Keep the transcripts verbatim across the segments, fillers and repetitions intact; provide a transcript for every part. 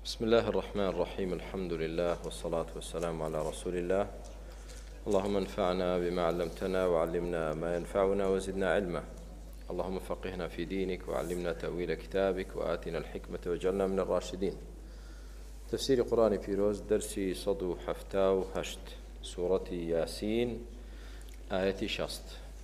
بسم الله الرحمن الرحيم الحمد لله والصلاة والسلام على رسول الله اللهم انفعنا بما علمتنا وعلمنا ما ينفعنا وزدنا علما اللهم فقهنا في دينك وعلمنا تأويل كتابك وآتنا الحكمة واجعلنا من الراشدين تفسير قرآن فيروز درسي صدو حفتاو هشت سورة ياسين آية شست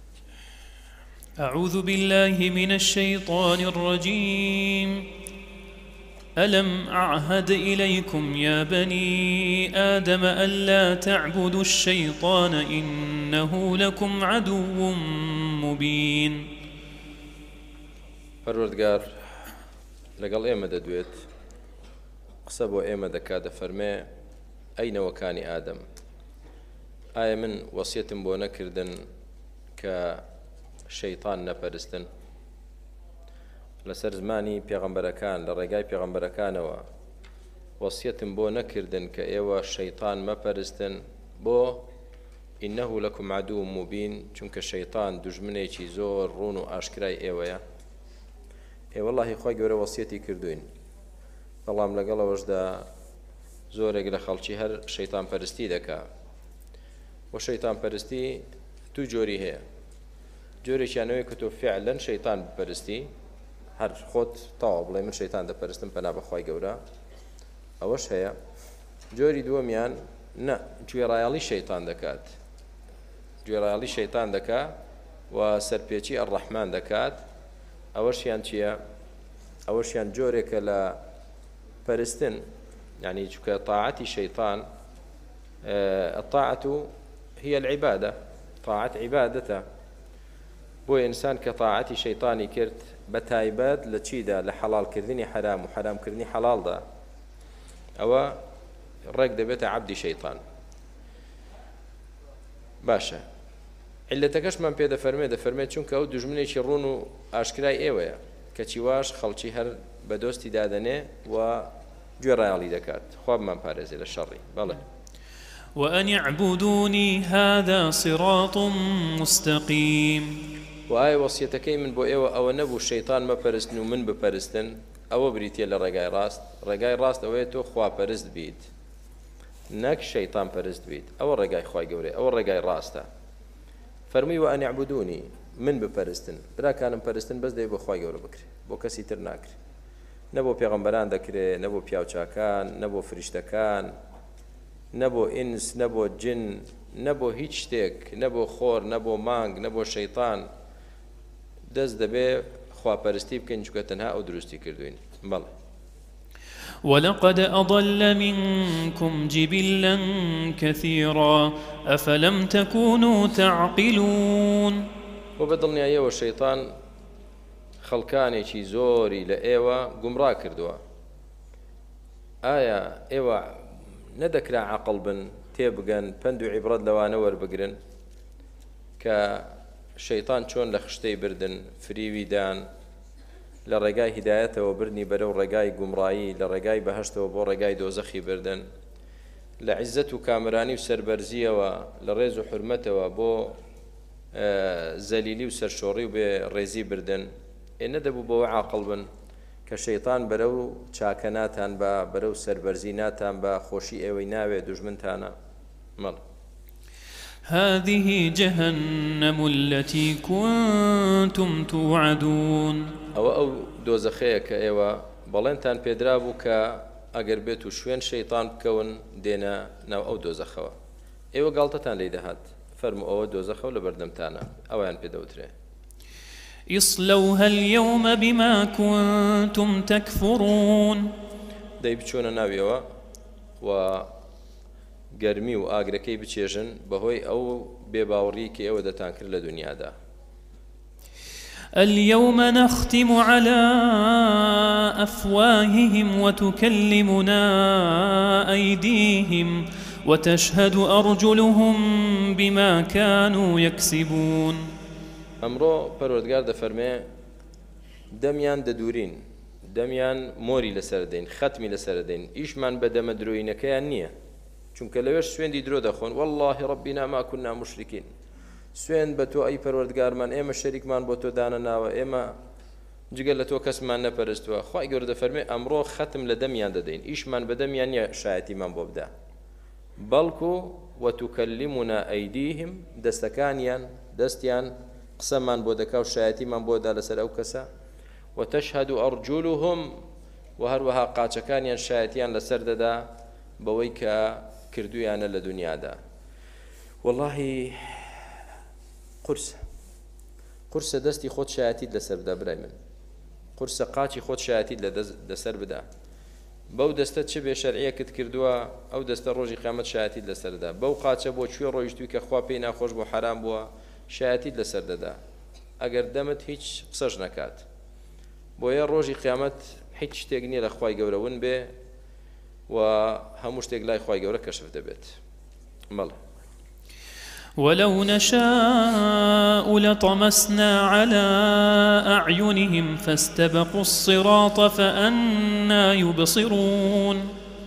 أعوذ بالله من الشيطان الرجيم ألم أعهد إليكم يا بني آدم ألا تعبدوا الشيطان إنه لكم عدو مبين پەروەردگار لەگەڵ ئێمە دەدوێت قسە بۆ ئێمە دەکات دەفەرمێ ئەینەوەکانی ئادەم ئایا من وەسیەتم بۆ نەکردن کە شەیطان نەپەرستن لەسەر زمانی پێغەمبەرەکان لە ڕێگای پێغەمبەرەکانەوە وەسیەتم بۆ نەکردن کە ئێوە شەیطان مەپەرستن بۆ ئینەه لەکم عەدوو موبین چونکە شەیطان دوژمنێکی زۆر ڕوون و ئاشکرای ئێوەیە ئێ وەڵڵاهی خۆی گەورە وەسیەتی کردوین بەڵام لەگەڵەوەشدا زۆرێک لە خەڵکی هەر شەیطان پەرستی دەکا بۆ شەیطان پەرستی دوو جۆری هەیە جۆرێکیانەوەی کە تۆ فعلەن شەیطان بپەرستی هەر خۆت تەواو بڵێ من شەیطان دەپەرستم پەنا بەخوای گەورە ئەوەش هەیە جۆری دووەمیان نە گوێڕایەڵی شەیطان دەکات گوێڕایەڵی شەیطان دەکات و سەرپێچی ئەڕەحمان دەکات ئەوەشیان چییە؟ ئەوەشیان جۆرێکە لە پەرستن یعنی چونکە طاعەتی شەیطان الطاعة هي العبادة طاعة عبادته بۆ ئینسان کە طاعەتی شەیطانی کرد بە تایبەت لە چیدا لە حەڵالکردنی حرام و حرامکردنی حەڵالدا ئەوە ڕێک دەبێتە عەبدی شەیطان باشە علەتەکەشمان پێ دەفەرمێ دەفەرمێت چونکە ئەو دوژمنێکی ڕوون و ئاشکرای ئێوەیە کەچی واش خەڵکی هەر بە دۆستی دادەنێ و گوێڕایەڵی دەکات خوا بمان پارێزێ لە شەڕی بەڵێ وأن اعبدوني هذا صراط مستقيم وآية وصيتكي من بو إيوة أو نبو الشيطان ما پرستن ومن بپرستن أو بريتيا لرقاي راست رقاي راست أويتو خوا پرست بيت ناك الشيطان پرست بيت أو رقاي خواي قوري أو رقاي راستا فرمي وأن اعبدوني من بپرستن برا كانم پرستن بس دي بو خواي قوري بكري بو كسي تر ناكري نبو پیغمبران دكري نبو پیاوچاكان نبو فرشتكان نەبۆ ئینس نەبۆ جن نەبۆ هیچ شتێک نەبۆ خۆر نەبۆ مانگ نەبۆ شەیطان دەست دەبێ خواپەرستی بکەین چونکە تەنها ئەو دروستی کردوین بەڵێ ولقد أضل منكم جبلا كثيرا أفلم تكونوا تعقلون وبدڵنیاییەوە شەیطان خەڵکانێکی زۆری لە ئێوە گومڕا کردووە ئایا ئێوە نەدەکرا عەقڵ بن تێبگەن پند و عیبرەت لەوانە وەربگرن کە شەیطان چۆن لە خشتەی بردن فریویدان لە ڕێگای هیدایەتەوە بردنی بەرەو ڕێگای گومڕایی لە ڕێگای بەهەشتەوە بۆ ڕێگای دۆزەخی بردن لە عیزەت و کامرانی و سەربەرزیەوە لە ڕێز و حورمەتەوە بۆ زەلیلی و سەرشۆڕی و بێ ڕێزی بردن ئێ نەدەبوو بەوە عاقڵ بن کە شەیطان بەرەو چاکە ناتان بە بەرەو سەربەرزی ناتان بە خۆشی ئێوەی ناوێ دوژمنتانە مەڵ هذه جهنم التي كنتم توعدون ئەوە ئەو دۆزەخەیە کە ئێوە بەڵێنتان پێدرا بوو کە ئەگەر بێت و شوێن شەیطان بکەون دێنە ناو ئەو دۆزەخەوە ئێوە گاڵتەتان لێ دەهات فەرموو ئەوە دۆزەخە و لە بەردەمتانە ئەویان پێدەوترێ اصلوها اليوم بما كنتم تكفرون دەی بچۆنە ناویەوە و گەرمی و ئاگرەکەی بچێژن بەهۆی ئەو بێباوەڕی کە ئێوە دەتان کرد لە دنیادا اليوم نختم على أفواههم وتكلمنا أيديهم وتشهد أرجلهم بما كانوا يكسبون ئەمڕۆ پەروەردگار دەفەرمێ دەمیان دەدورین دەمیان مۆری لەسەر دەین خەتمی لەسەر دەین ئیشمان بە دەمە درۆینەکەیان نییە چونکە لەوێش سوێندی درۆ دەخۆن والله ربنا ما كنا مشركين سوێن بە تۆ ئەی پەروەردگارمان ئێمە شەریکمان بۆ تۆ دانە ناوە ئێمە جگەل لە تۆ کەسمان نەپەرستووە خوای گەورە دەفەرمێ ئەمڕۆ ختم لە دەمیان دەدەین ئیشمان بە دەمیان نیە شایەتیمان بۆ بدە بەڵکو وتکلمنا ئەیدیهم دەستەکانیان دەستیان قسەمان بۆ دەکا و شایەتیمان بۆ دا لەسەر ئەو کەسە وتشهد ئەرجلهم و هەروەها قاچەکانیان شایەتیان لەسەر دەدا بەوەی کە کردویانە لە دنیادا واللهی قورسە قورسە دەستی خۆت شایەتیت لەسەر بدا برای من قورسە قاچی خۆت شایەتیت لەسەر بدا بەو دەستە چ بێ شەرعیەکت کردووە ئەو دەستە ڕۆژی قیامەت شایەتیت لەسەردا بەو قاچە بۆ کوێ ڕۆیشتووی کە خوا پێی ناخۆش بۆ حرام بووە شایەتیت لەسەر دەدا ئەگەر دەمت هیچ قسەش نەکات بۆیە ڕۆژی قیامەت هیچ شتێک نییە لە خوای گەورە ون بێ و هەموو شتێک لای خوای گەورە کەشف دەبێت مەڵێ ولو نشاء لطمسنا على أعينهم فاستبقوا الصراط فأنى يبصرون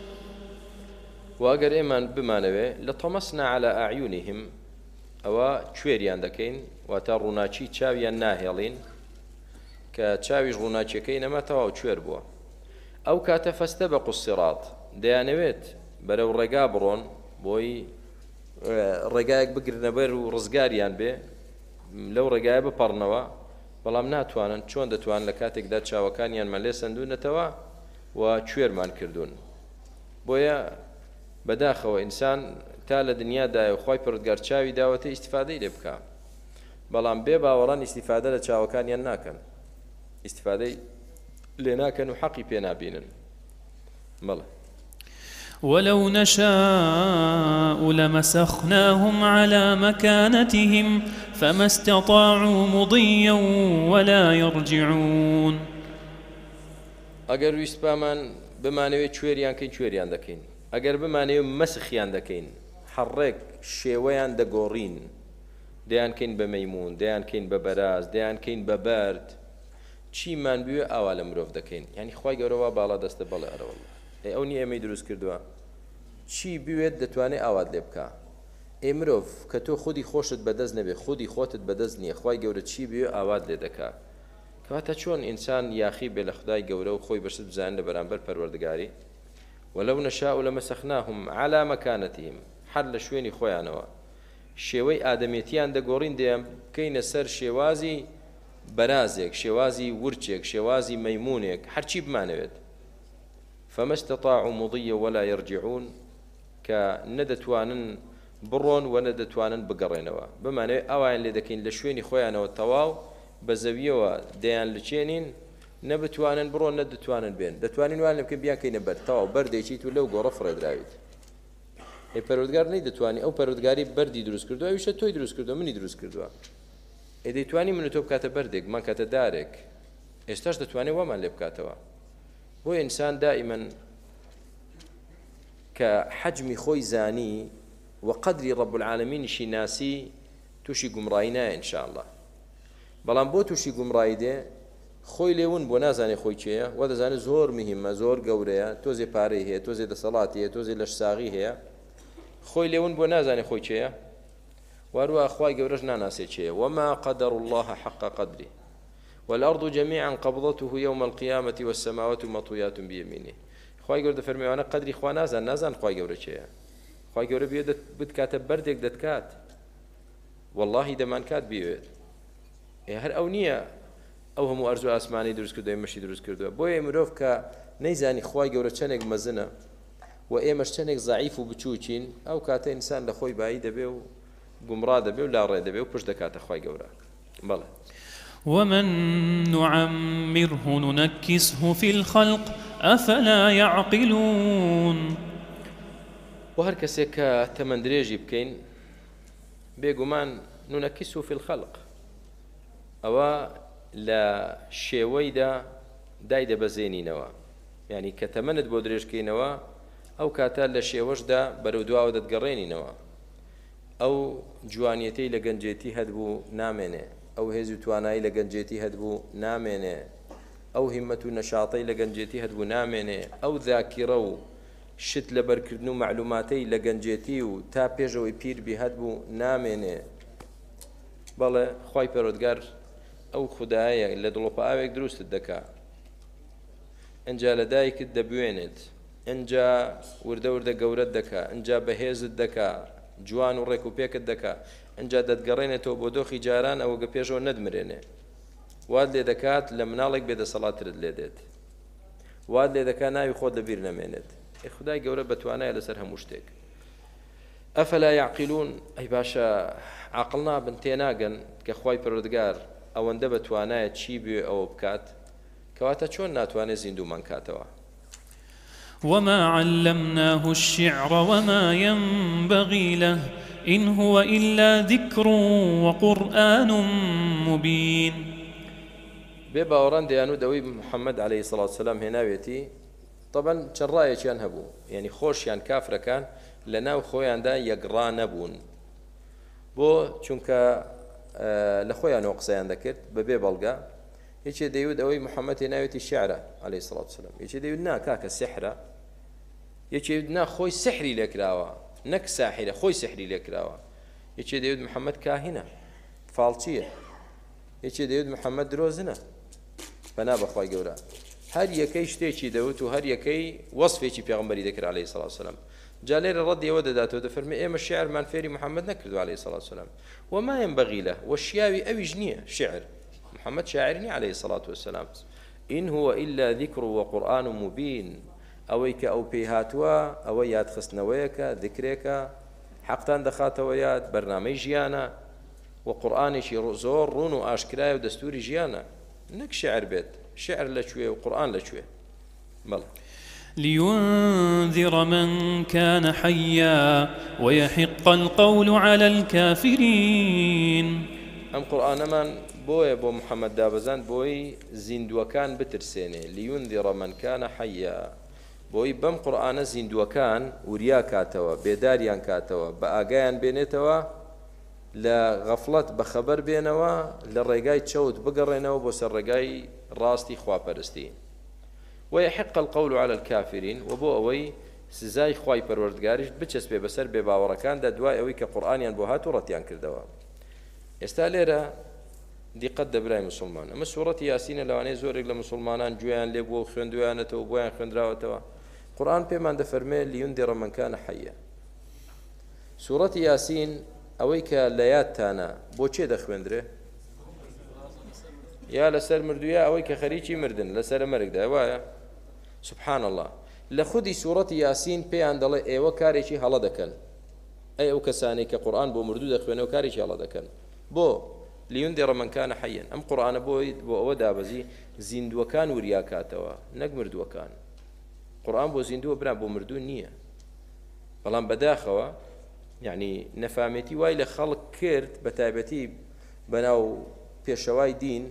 وأجر إيمان بمانوي لطمسنا على أعينهم أو تشويريان دكين وتروناتشي تشاويان ناهيلين كتشاويش روناتشي كين ما تواو تشوير بوا أو كاتا فاستبقوا الصراط ديانويت برو رقابرون بوي ڕێگایەک بگرنە بەر و ڕزگاریان بێ لەو ڕێگایە بپەڕنەوە بەڵام ناتوانن چۆن دەتوان لە کاتێکدا چاوەکانیانمان لێ سندوونەتەوە و کوێرمان کردوون بۆیە بەداخەوە ئینسان تا لە دنیادایە و خۆی پەروەردگار چاوی داوەتە ئیستیفادەی لێ بکە بەڵام بێ باوەڕان ئیستیفادە لە چاوەکانیان ناکەن ئیستیفادەی لێ ناکەن و حەقی پێ نابینن بەڵێ ولو نشاء لمسخناهم على مكانتهم فما استطاعوا مضيا ولا يرجعون ئەگەر ویست پامان بمانەوێت کوێریان کەین کوێریان دەکەین ئەگەر بمانەوێت مەسخیان دەکەین حەڕێک شێوەیان دەگۆڕین دەیان کەین بە مەیمون دەیان کەین بە بەراز دەیان کەین بە بەرد چیمان بوێ ئاوا لە مرۆڤ دەکەین یعنی خوای گەورەوە باڵا دەستە بەڵێ ئەرەوەڵ ئەو نی ئێمەی دروست کردووە چی بوێت دەتوانێت ئاوات لێ بکە ئێ مرۆڤ کە تۆ خودی خۆشت بەدەست نەبێ خودی خۆتت بەدەست نییە خوای گەورە چی بوێ ئاوات لێ دەکا کەواتە چۆن ئینسان یاخی بێ لە خدای گەورە و خۆی بەشت بزانن لە بەرامبەر پەروەردگاری ولو نشاء لمسخناهم على مكانتهم هەر لە شوێنی خۆیانەوە شێوەی ئادەمێتیان دەگۆڕین دێم کەینە سەر شێوازی بەرازێک شێوازی ورچێک شێوازی مەیمونێک هەرچی بمانەوێت فما استطاعوا مضيا ولا يرجعون كندتوانن بڕۆن و نەدەتوانن بگەڕێنەوە بمانەوێت ئەوان لێ دەکەین لە شوێنی خۆیانەوە تەواو بە زەویەوە دەیان لچێنین نەبتوانن بڕۆن نەدەتوانن بێن دەتوانین وان لێ بکەین بیانکەینە بەر تەواو بەردێکیت و لەو گۆڕە فڕێدراویت ئێ پەروەردگار نەیدەتوانی ئەو پەروەردگاری بەردی دروست کردووە ئەویشە تۆی دروست کردووە منی دروست کردووە ئێ دەیتوانی من و تۆ بکاتە بەردێک مان کاتە دارێک ئێستاش دەتوانێت وەمان لێ بکاتەوە بۆ ئینسان دائما کە حەجمی خۆی زانی و قەدری ڕەب العالەمینیشی ناسی تووشی گومڕایی نایە ئینشاء الله بەڵام بۆ تووشی گومڕایی دێ خۆی لێون بۆ نازانێ خۆی چێیە و دەزانێت زۆر مهمە زۆر گەورەیە تۆزێ پارەی هەیە تۆزێ دەسەڵاتی هەیە تۆزێ لەش ساغی هەیە خۆی لێون بۆ نازانێ خۆی چێیە واروها خوای گەورەش ناناسێ چێیە وما قدر الله حق قدره والأرض جميعا قبضته يوم القيامة والسماوات مطويات بيمينه خوای گەورە دەفەرمێوانە قەدری خوا نازان نازان خوای گەورە چێیە خوای گەورە بێ بتکاتە بەردێک دەتکات واللهی دەمانکات بێت هەر ئەو نییە ئەو هەموو ئەرزوو ئاسمانی دروست کردووە مەشی دروست کردووە بۆیە مرۆڤ کە نەیزانی خوای گەورە چەندێک مەزنە و ئێمەش چەندێک زەعیف و بچووکین ئەو کاتە ئینسان لە خۆی بایی دەبێ و گومڕا دەبێ و لاڕێ دەبێ و پشت دەکاتە خوای گەورە بەڵێ ومن نعمره ننكسه في الخلق أفلا يعقلون وهر كسيك تمندريجي بكين بيقومان ننكسه في الخلق أو لا شيويدا دايدا بزيني نوا يعني كتمند بودريج كي نوا أو كاتا لشيوجدا برودوا ودتقريني نوا أو جوانيتي لقنجيتي هدبو ناميني أو هێز و توانایی لە گەنجێتی هەدبوو نامێنێ ئەو هیمەت و نەشاطەی لە گەنجێتی هەدبوو نامێنێ ئەو ذاکیرە و شت لەبەرکردن و معلوماتەی لە گەنجێتی و تا پێشەوەی پیر بی هەدبوو نامێنێ بەڵێ خوای پەروەردگار ئەو خودایە لە دڵۆپە ئاوێک دروستت دەکا ئەنجا لە دایکت دەبوێنێت ئەنجا وردە وردە گەورەت دەکا ئەنجا بەهێزت دەکا جوان و ڕێک و پێکت دەکا ئەنجا دەتگەڕێنێتەوە بۆ دۆخی جاران ئەوە گە پێشەوە نەدمرێنێ واد لێ دەکات لە مناڵێک بێدەسەڵاترت لێ دێت واد لێ دەکات ناوی خۆت لەبیر نەمێنێت ئەی خودای گەورە بەتوانایە لەسەر هەموو شتێک ئەفەلا یعقیلون ئەی باشە عاقڵ نابن تێناگەن کە خوای پەروەردگار ئەوەندە بەتوانایە چی بێ ئەوە بکات کەواتە چۆن ناتوانێت زیندومان کاتەوە وما علمناه الشعر وما ينبغي له إن هو إلا ذكر وقرآن مبين بباوران ديانو دوي محمد عليه الصلاة والسلام هناويتي طبعا شرايا كان هبو يعني خوش يعني كافر كان لناو خويان دا يقرا نبون بو چونك آه لخويان وقسيان ذكرت ببي بلغا يجي ديود أوي محمد هناويتي الشعر عليه الصلاة والسلام يجي ديود نا كاك السحرة يجي نا خوي سحري لكراوا نك ساحرة خوي سحري لكراوا يجي ديود محمد كاهنة فالتية يجي ديود محمد دروزنة فنا بخواي جورا هر يكي شتيشي دوت وهر يكي وصفي بيغمبري ذكر عليه الصلاة والسلام جالير الرد يود ذاته دفرمي إيه الشعر من فيري محمد نكردو عليه الصلاة والسلام وما ينبغي له والشياوي أوي جنية شعر محمد شاعرني عليه الصلاة والسلام إن هو إلا ذكر وقرآن مبين أويك أو بيهاتوا أو ياد خسنويك ذكرك حقتان دخاتويات برنامج جيانا وقرآن شي زور رون وآشكراي ودستوري جيانا نك شعر بيت شعر لشوية وقرآن لشوية بلى لينذر من كان حيا ويحق القول على الكافرين أم قرآن من بوي بو محمد دابزان بوي زندوكان بترسيني لينذر من كان حيا بوي بم قرآن زندوكان وريا كاتوا بيداريان كاتوا بآقايان بينيتوا لغفلت بخبر بينوا للرقاي تشوت بقرينوا بوس الرقاي راستي خوابرستي ويحق القول على الكافرين وبو اوي سزاي خواي پروردگارش بچس به بسر به باورکان د دوای اوي ک قرآنيان بو هاتو رتيان کردوا استاليرا دي قد براي مسلمان اما سوره ياسين لواني زورك لمسلمانان جويان لبو خوندوانته وبوان خوندراوته قرآن بمان د فرمي لينذر من كان حيا سوره ياسين اوي ک لياتانا بو چه د خوندره يا لسر مردويا اوي ک خريچي مردن لسر مرق دا وايا سبحان الله لخدي سورة ياسين بيان دل ايوه كاريشي هلا دكن اي او كساني كقرآن بو مردود خوينه كاريشي هلا دكن بو لينذر من كان حيا ام قرآن بو بو ودا بزي زندو كان ورياكاتوا نق مردو كان قرآن بو زندو بنا بو مردو نيه بلان بداخوا يعني نفامتي وايل خلق كرت بتابتي بناو بيشواي دين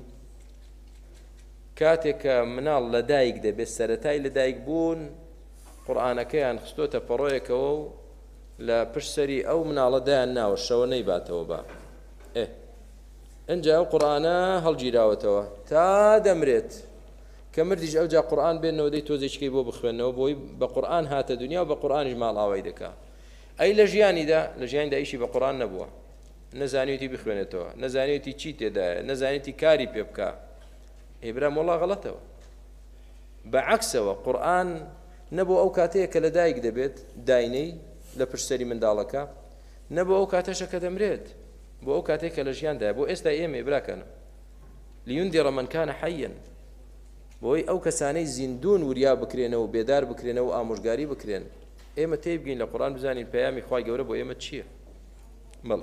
كاتك منال لدايق ده بسرتاي لدايق بون قرآنەکەیان خستۆتە پەڕۆیەکەوە و لە پشت سەری ئەو مناڵەدایان ناوە شەوە نەیباتەوە بە ئێ ئەنجا ئەو قورئانە هەڵگیراوەتەوە تا دەمرێت کە مردیش ئەوجا قورئان بێنەوە دەی تۆزێکەکەی بۆ بخوێنەوە بۆی بە قورئان هاتە دنیا و بە قورئانیش ماڵاوای دەکا ئەی لە ژیانیدا لە ژیانیدا ئیشی بە قورئان نەبووە نەزانێتی بخوێنێتەوە نەزانێتی چی تێدایە نەزانێتی کاری پێ بکە ئێبرام وەڵا غەڵەتەوە بەعەکسەوە قورئان نەبوو ئەو کاتەیە کە لە دایک دەبێت داینەی لە پشت سەری منداڵەکە نەبوو ئەو کاتەشە کە دەمرێت بۆ ئەو کاتێک کە لە ژیاندایە بۆ ئێستا ئێمە براکەنە لينذر من كان حيا بۆی ئەو کەسانەی زیندون وریا بکرێنەوە و بێدار بکرێنەوە و ئامۆژگاری بکرێن ئێمە تێی بگەین لە قورئان بزانین پەیامی خوای گەورە بۆ ئێمە چییە بەڵێ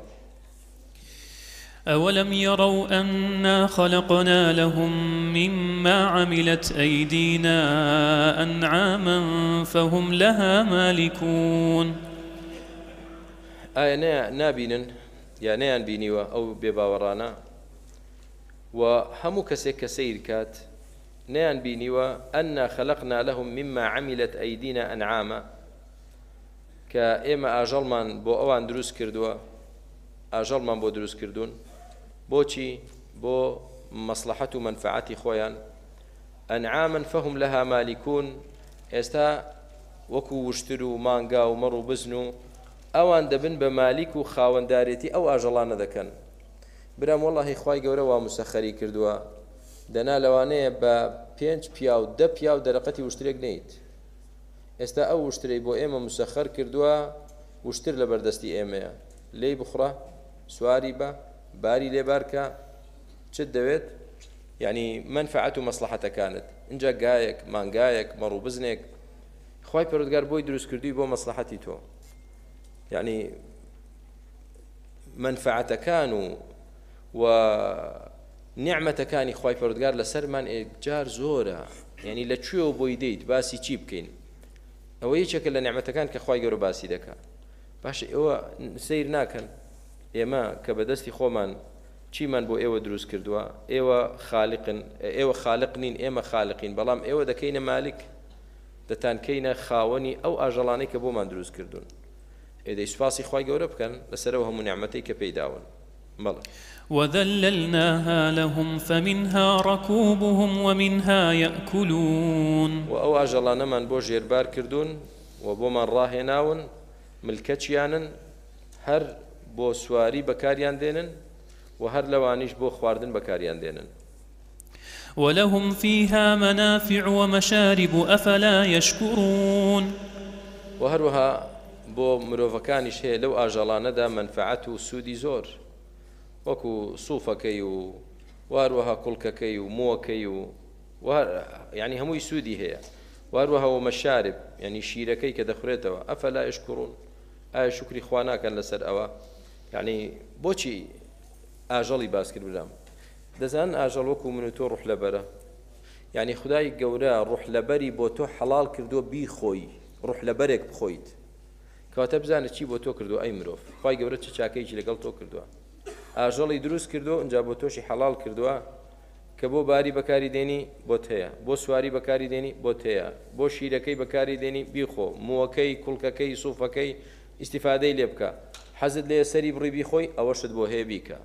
أولم يروا أنا خلقنا لهم مما عملت أيدينا أنعاما فهم لها مالكون آية نابين يا نيان بينيوا أو بباورانا وهمو كسي كسير كات نيان بينيوا أنا خلقنا لهم مما عملت أيدينا أنعاما كإما أجل من بو أوان دروس كردوا أجل من بو دروس كردون بوشي بو مصلحة ومنفعة خويان أنعاما فهم لها مالكون استا وكو وشترو مانغا ومرو بزنو اوان دبن بمالك وخاونداريتي او اجلان ذكن برام وەڵڵاهی خوای گەورە وا موسەخەری کردووە دەنا لەوانەیە بە پێنج پیا و دە پیا و دەرەقەتی وشترێک نەیت ئێستا ئەو وشترەی بۆ ئێمە موسەخەر کردووە وشتر لە بەردەستی ئێمەیە لێی بخڕە سواری بە باری لێبارکە چت دەوێت یعنی منفعەت و مەسلحەتەکانت اینجا گایەک مانگایەک مەڕوو بزنێک خوای پەروەردگار بۆی دروست کردووی بۆ مەسلحەتی تۆ یعنی منفعەتەکان و و نیعمەتەکانی خوای پەروەردگار لەسەرمان ئێجار زۆرە یعنی لەکوێوە بۆی دەیت باسی چی بکەین ئەوە یەکێکە لە نیعمەتەکان کە خوای گەورە باسی دەکات باشە ئێوە سیر ناکەن ئێمە کە بەدەستی خۆمان چیمان بۆ ئێوە دروست کردووە ئێوە خالقن ئێوە خالق نین ئێمە خالقین بەڵام ئێوە دەکەینە مالک دەتانکەینە خاوەنی ئەو ئاژەڵانەی کە بۆمان دروست کردوون ئێدەی سوپاسی خوای گەورە بکەن لەسەرەوە هەموو نیعمەتەی کە پێیداون بەڵێ وذللناها لهم فمنها ركوبهم ومنها يأكلون وأو أجلنا من بو جيربار كردون وبو من راهناون ملكتشيانن هر بو سواري بكاريان دينن وهر لوانيش بو خواردن بكاريان دينن ولهم فيها منافع ومشارب أفلا يشكرون وهروها بو مروفكانيش هي لو أجلنا دا منفعته سودي زور وەکو سوفەکەی و واروەها کوڵکەکەی و مۆکەی و یعنی هەمووی سوودی هەیە واروەها و مەشارب یعنی شیرەکەی کە دەخورێتەوە ئەفەلا یشکوڕون ئایا شکری خوا ناکەن لەسەر ئەوە یعنی بۆچی ئاژەڵی باس کرد برام دەزانن ئاژەڵ وەکو من و تۆ ڕوح لەبەرە یعنی خودای گەورە ڕوح لەبەری بۆ تۆ حەڵال کردووە بیخۆی ڕوح لەبەرێک بخۆیت کەواتە بزانە چی بۆ تۆ کردو ئەی مرۆڤ خوای گەورە چ چاکەیەکی لەگەڵ تۆ کردووە ئاژەڵی دروست کردو اینجا بۆ تۆشی حەڵال کردووە کە بۆ باری بەکاری دێنی بۆت هەیە بۆ سواری بەکاری دێنی بۆت هەیە بۆ شیرەکەی بەکاری دێنی بیخۆ مووەکەی کوڵکەکەی سوفەکەی ئیسیفادەی لێ بکە حەزت لێ سەری بڕی بیخۆی ئەوەشت بۆ هەیە بیکە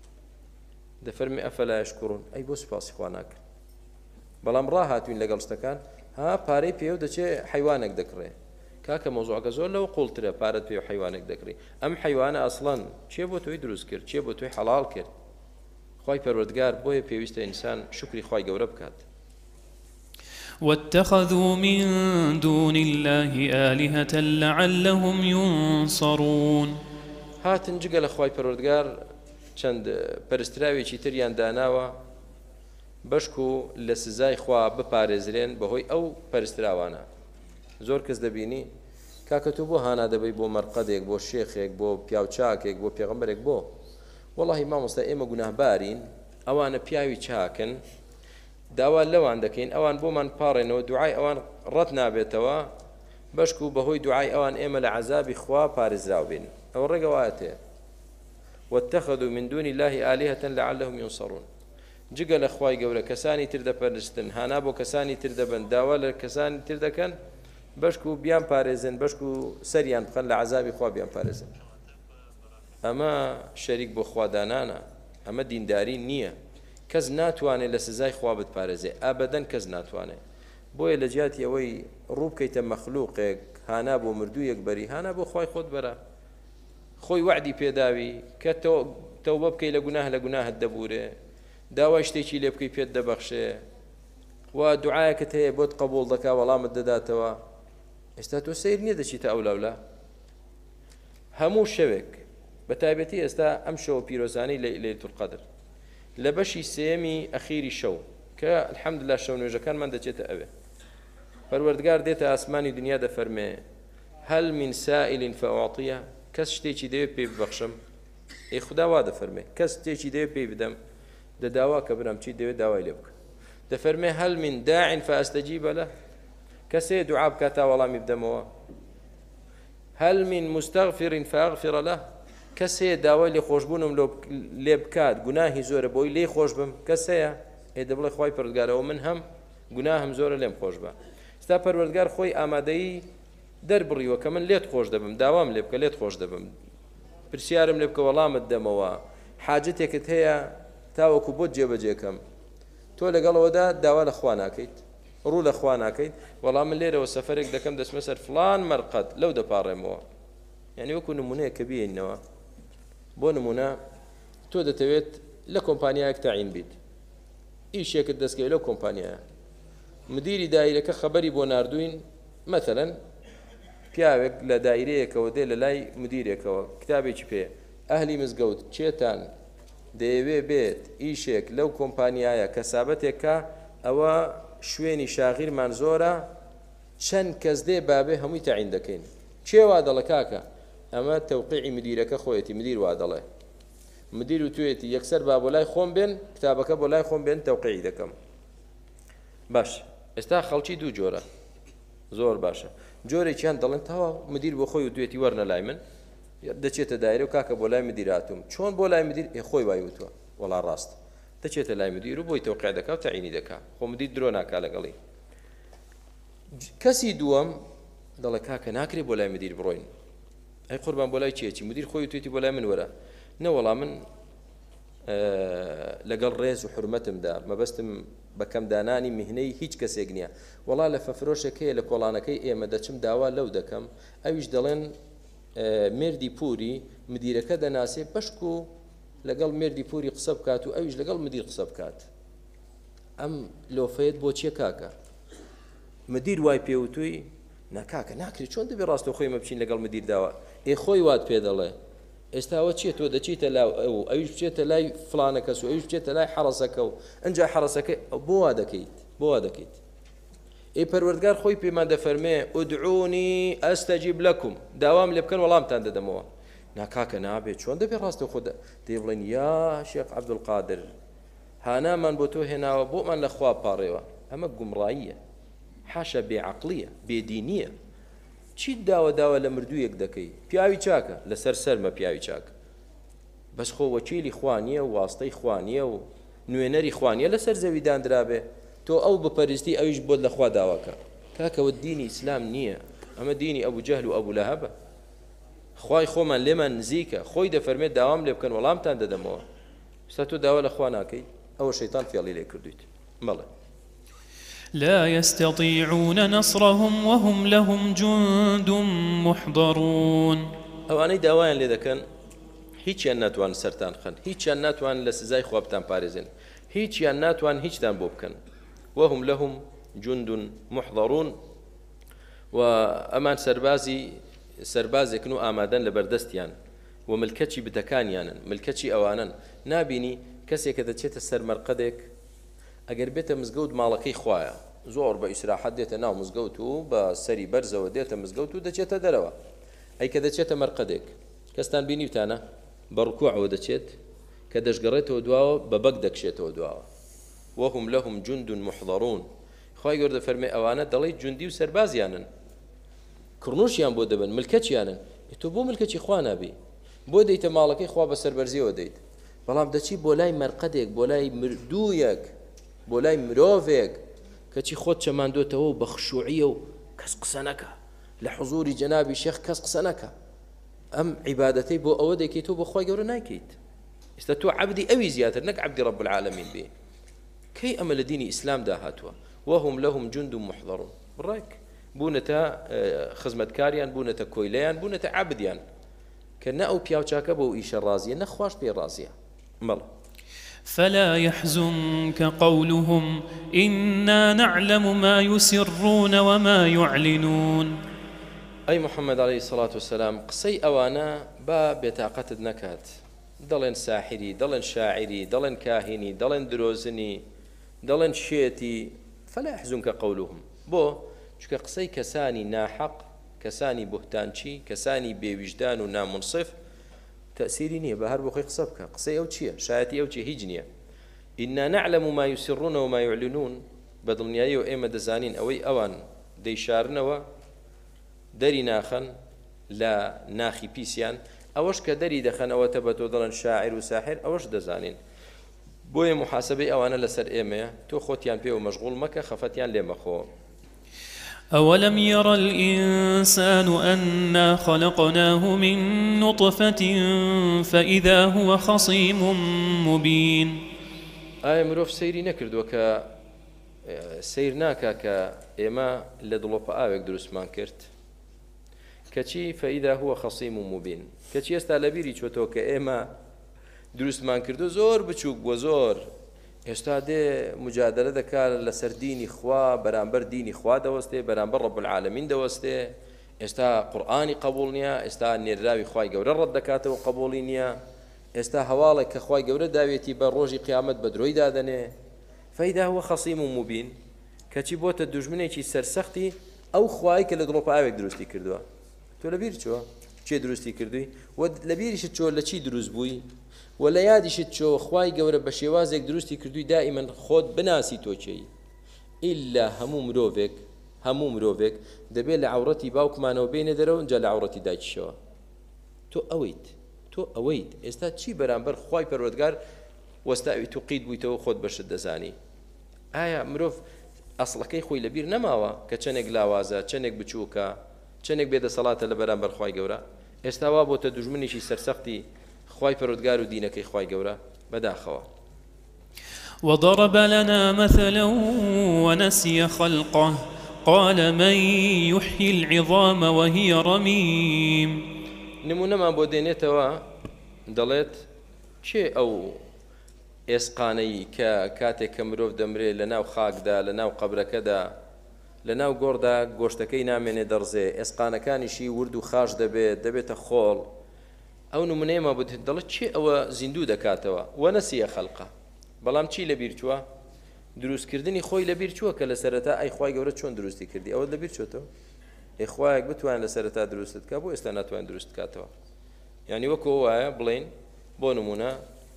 دەفەرمی ئەفەلا یشکوڕون ئەی بۆ سوپاسی خوا ناکەن بەڵام ڕاهاتوین لەگەڵ شتەکان ها پارەی پێ و دەچێ حیوانێک دەکڕێ کاکە مۆزوعەکە زۆر لەوە قوڵترە پارەت پێ و حیوانێک دەکڕی ئەم حیوانە ئەسڵەن چێ بۆ تۆی دروست کرد چێ بۆ تۆی حەڵال کرد خوای پەروەردگار بۆیە پێویستە ئینسان شکری خوای گەورە بکات واتخذوا من دون الله آلهة لعلهم ينصرون هاتن جگە لە خوای پەروەردگار چەند پەرستراوێکی تریان داناوە بەشک و لە سزای خوا بپارێزرێن بەهۆی ئەو پەرستراوانە زۆر کەس دەبینی کاکە تۆ بۆ هانا دەبەی بۆ مەرقەدێک بۆ شێخێک بۆ پیاوچاکێک بۆ پێغەمبەرێک بۆ وەڵاهی مامۆستا ئێمە گوناهبارین ئەوانە پیاوی چاکن داوا لەوان دەکەین ئەوان بۆمان پاڕێنەوە دوعای ئەوان ڕەت نابێتەوە بەشک و بەهۆی دوعای ئەوان ئێمە لە عەزابی خوا پارێزراو بین ئەوە ڕێگەوایەتێ واتخذوا من دون الله آلهة لعلهم ينصرون جگە لە خوای گەورە کەسانی تر دەپەرستن هانا بۆ کەسانی تر دەبن داوا لە کەسانی تر دەکەن بەشک و بیان پارێزن بەشک و سەریان بخەن لە عەزابی خوا بیان پارێزن ئەمە شەریک بۆ خوادانانە ئەمە دینداری نییە کەس ناتوانێت لە سزای خوا بتپارێزێ ئابەدەن کەس ناتوانێت بۆیە لە جیاتی ئەوەی ڕوو بکەیتە مەخلووقێک هانا بۆ مردوویەک بەری هانا بۆ خوای خۆت بەرە خۆی وعدی پێداوی کە تەوبە بکەی لە گوناه لە گوناهت دەبورێ داوای شتێکی لێ بکەی پێت دەبەخشێ و دوعایەکت هەیە بۆت قبوڵ دەکا وەڵامت دەداتەوە ئێستا تۆ سیر نییە دەچیتە ئەو لەولا هەموو شەوێک بە تایبەتی ئێستا ئەم شەوە پیرۆزانەی لەیلەتول قەدر لە بەشی سێمی ئەخیری شەو کە الحەمدلله شەو نوێژەکانمان دەچێتە ئەوێ پەروەردگار دێتە ئاسمانی دنیا دەفەرمێ هەل من سائل فأعطيه کەس شتێکی دەوێت پێی ببەخشم ئەی خودا وا دەفەرمێ کەس شتێکی دەوێت پێی بدەم دەداوا کە برام چی دەوێت داوای لێ بکە دەفەرمێ هەل من داع فأستجيب له کەسێ دوعا بکات تا وەڵامی بدەمەوە هەل من مستغفر فأغفر له کەسێ داوای لێ خۆشبوونم لێ بکات گوناهی زۆرە بۆی لێ خۆش بم کەسەیە ئێ دەبڵێ خوای پەروەردگارەوە من هەم گوناهم زۆرە لێم خۆش بە ستا پەروەردگار خۆی ئامادەیی دەربڕیوە کە من لێت خۆش دەبم داوام لێ بکە لێت خۆش دەبم پرسیارم لێ بکە وەڵامت دەمەوە حاجەتێکت هەیە تاوەکو بۆت جێبەجێکەم تۆ لەگەڵەوەدا داوا لە خوا ناکەیت ڕوو لە خوا ناکەیت وەڵام من لێرەوە سەفەرێک دەکەم دەچمە سەر فڵان مەرقەد لەو دەپاڕێمەوە یعنی وەکو نمونەیە کە بێینەوە بۆ نمونە تۆ دەتەوێت لە کۆمپانیایەک تاعین بیت ئیشێکت دەستکەوێت لەو کۆمپانیایە مدیری دایرەکە خەبەری بۆ ناردوین مەثەلەن پیاوێک لە دایرەیەکەوە دێ لە لای مدیرێکەوە کتابێکی پێ ئەهلی مزگەوت چێتان دەیەوێ بێت ئیشێک لەو کۆمپانیایە کەسابەتێکە ئەوە شوێنی شاغیرمان زۆرە چەند کەس دێ بابێ هەمووی تاعین دەکەین چێ وا دەڵە کاکە ئەمە تەوقیعی مدیرەکە خۆیەتی مدیر وا دەڵێ مدیر و توێتی یەکسەر با بۆ لای خۆم بێن کتابەکە بۆ لای خۆم بێن تەوقیعی دەکەم باش ئێستا خەڵکی دوو جۆرە زۆر باشە جۆرێکیان دەڵێن تەواو مدیر بۆ خۆی و دوێتی وەرنە لای من دەچێتە دایرە و کاکە بۆ لای مدیراتوم چۆن بۆ لای مدیر ئێ خۆی وای وتووە وەڵا ڕاست دەچێتە لای مدیر و بۆی تەوقیع دەکا و تەعینی دەکا خۆ مدیر درۆ ناکا لەگەڵی کەسی دووەم دەڵێ کاکە ناکرێت بۆ لای مدیر بڕۆین ئەی قوربان بۆ لای چێکی مدیر خۆی و توێتی بۆ لای من وەرە نەوەڵا من لەگەڵ ڕێز و حرمەتمدا مەبەستم بەکەم دانانی میهنەی هیچ کەسێک نییە وەڵا لە فەفرۆشەکەیە لە کۆڵانەکەی ئێمە دەچم داوا لەو دەکەم ئەویش دەڵێن مێردی پووری مدیرەکە دەناسێ بەشک و لەگەڵ مێردی پووری قسە بکات و ئەویش لەگەڵ مدیر قسە بکات ئەم لۆفەیەت بۆ چیە کاکە مدیر وای پێوتووی ناکاکە ناکرێت چۆن دەبێ ڕاستە خۆی مە بچین لەگەڵ مدیر داوە ئێ خۆی وات پێ دەڵێ ئێستاوە چیە تۆ دەچیتە لاو ئەو ئەویش بچێتە لای فلانە کەس و ئەویش بچێتە لای حەڕەسەکە و ئەنجا حەڕەسەکە بۆ وا دەکەیت بۆ وا دەکەیت ئێ پەروەردگار خۆی پێمان دەفەرمێ ئودعونی ئەستەجیب لەکم داوام لێ بکەن وەڵامتان دەدەمەوە ناکاکە نابێت چۆن دەبێت ڕاستە خۆ دێ بڵێن یا شێخ عەبدولقادر هانامان بۆ تۆ هێناوە بۆمان لە خوا پاڕێوە ئەمە گومڕاییە حاشە بێعەقلیە بێدینیە چیت داوە داوە لە مردوویەک دەکەی پیاوی چاکە لەسەر سەرمە پیاوی چاکە بەس خۆ وەکیلی خوانیە و واستەی خوانیە و نوێنەری خوانیە لەسەر زەوی دانرابێ تۆ ئەو بپەرستی ئەویش بۆت لەخوا داواکە کاکەوە دینی ئیسلام نییە ئەمە دینی ئەبوو جەهل و ئەبوو لەهەبە خوای خۆمان لێمان نزیکە خۆی دەفەرمێت داوام لێ بکەن وەڵامتان دەدەمەوە ستا تۆ داوا لە خوا ناکەی ئەوە شەیتان فێڵی لێ کردویت بەڵێ لا يستطيعون نصرهم وهم لهم جند محضرون ئەوانەی داوایان لێ دەکەن هیچیان ناتوان سەرتان خەن هیچیان ناتوان لە سزای خوا بتان پارێزن هیچیان ناتوان هیچتان بۆ بکەن وهم لهم جند محضرون و ئەمان سەربازی سەربازێکن و ئامادەن لە بەردەستیان و ملکەچی بتەکانیانن ملکەچی ئەوانن نابینی کەسێکە دەچێتە سەر مەرقەدێک ئەگەر بێتە مزگەوت ماڵەکەی خوایە زۆر بە ئیسراحەت دێتە ناو مزگەوت و بە سەری بەرزەوە دێتە مزگەوت و دەچێتە دەرەوە ئەی کە دەچێتە مەرقەدێک کەستان بینیوتانە بە ڕکوعەوە دەچێت کە دەشگەڕێتەوە دواوە بە بەک دەکشێتەوە دواوە وهم لهم جند محضرون خوای گەوردە فەرمێ ئەوانە دەڵێ جوندی و سەربازیانن کڕنوشیان بۆ دەبن ملکەچیانن تۆ بۆ ملکەچی خوا نابی بۆ دەیتە ماڵەکەی خوا بە سەربەرزیەوە دەیت بەڵام دەچی بۆ لای مەرقەدێک بۆ لای مردوویەک بۆ لای مرۆڤێک کەچی خۆت چەماندۆتەوە و بە خشوعیە و کەس قسە نەکە لە حوزوری جەنابی شێخ کەس قسە نەکە ئەم عیبادەتەی بۆ ئەوە دەکەیت و بۆ خۆی گەورە ناکەیت ئێستا تۆ عەبدی ئەوی زیاتر نەک عەبدی ڕەب العالەمین بێ کەی ئەمە لە دینی ئیسلامدا هاتووە وهم لهم جند محضرون ڕێک بوونەتە خزمەتکاریان بوونەتە کۆیلەیان بوونەتە عەبدیان کە نە ئەو پیاوچاکە بۆ ئیشە ڕازیە نەخواش پێ ڕازیە مەڵ فلا يحزنك قولهم إنا نعلم ما يسرون وما يعلنون أي محمد عليه الصلاة والسلام قصي أوانا با بتاقتد نكات دلن ساحري دلن شاعري دلن كاهني دلن دروزني دلن شيتي فلا يحزنك قولهم بو چونکە قسەی کەسانی ناحەق کەسانی بوهتانچی کەسانی بێویژدان و نامنصف تأسیری نییە بە هەر بۆ خۆی قسە بکە قسەی ئەو چییە شایەتی ئەو چی هیچ نییە ئینا نەعلەم ما یوسڕون وما یعلنون بە دڵنیایی و ئێمە دەزانین ئەوەی ئەوان دەیشارنەوە دەری ناخەن لە ناخی پیسیان ئەوەش کە دەری دەخەنەوەتە بە تۆ دەڵێن شاعر و ساحر ئەوەش دەزانین بۆیە محاسبەی ئەوانە لەسەر ئێمەیە تۆ خۆتیان پێوە مەشغوڵ مەکە خەفەتیان لێ مەخۆ أولم ير الإنسان أنا خلقناه من نطفة فإذا هو خصيم مبين ئایا مرۆڤ سەیری نەکردووە کە سەیر ناکا کە ئێمە لە دڵۆپە ئاوێک دروستمان کرد کەچی فەئیدا هووە خەسیم و موبین کەچی ئێستا لەبیری چۆتەوە کە ئێمە دروستمان کردو زۆر بچووک بۆ زۆر ئێستا دێ مجادلە دەکات لەسەر دینی خوا بەرامبەر دینی خوا دەوەستێ بەرامبەر ڕەب العالەمین دەوەستێ ئێستا قورئانی قبوڵ نییە ئێستا نێراوی خوای گەورە ڕەت دەکاتەوە قبوڵی نییە ئێستا هەواڵێک کە خوای گەورە داوێتی بە ڕۆژی قیامەت بە درۆی دادەنێ فەیدا هو خەصیم و مبین کەچی بۆتە دوژمنێکی سەرسەختی ئەو خوای کە لە دڵۆپە ئاوێک دروستی کردووە تۆ لەبیر چۆ چێ دروستی کردووی و لەبیریشت چۆ لە چی دروست بووی و لە یادیشت چۆ خوای گەورە بە شێوازێک دروستی کردووی دائیمەن خۆت بناسی تۆ چێی ئیلا هەموو مرۆڤێک هەموو مرۆڤێک دەبێت لە عەورەتی باوکمانەوە بێنێ دەرەوە جا لە عەورەتی دایکیشەوە تۆ ئەوەیت تۆ ئەوەیت ئێستا چی بەرامبەر خوای پەروەردگار وەستاوی تو قید بوویتەوە خۆت بەشت دەزانی ئایا مرۆڤ ئەسڵەکەی خۆی لەبیر نەماوە کە چەندێک لاوازە چەندێک بچووکە چەندێک بێدەسەڵاتە لە بەرامبەر خوای گەورە ئێستا وا بۆتە دوژمنێکی سەرسەختی خوای پەروەردگار و دینەکەی خوای گەورە بەداخەوە وضرب لنا مثلا ونسي خلقه قال من يحيي العظام وهي رميم نمونەمان بۆ دێنێتەوە دەڵێت چێ ئەو ئێسقانەی کە کاتێک کە مرۆڤ دەمرێت لە ناو خاکدا لە ناو قەبرەکەدا لە ناو گۆڕدا گۆشتەکەی نامێنێ دەڕزێ ئێسقانەکانیشی ورد و خاش دەبێت دەبێتە خۆڵ ئەو نمونەیەمە بۆ دەڵێت چێ ئەوە زیندوو دەکاتەوە وەنەسیە خەڵقە بەڵام چی لەبیر چووە دروستکردنی خۆی لەبیر چووە کە لە سەرەتا ئەی خوای گەورە چۆن دروستی کردی ئەوە لەبیر چۆتەوە ئەی خوایەک بتوانێت لە سەرەتا دروستت کات بۆ ئێستا ناتوانێت دروست بکاتەوە یعنی وەکو وایە بڵێن بۆ نمونە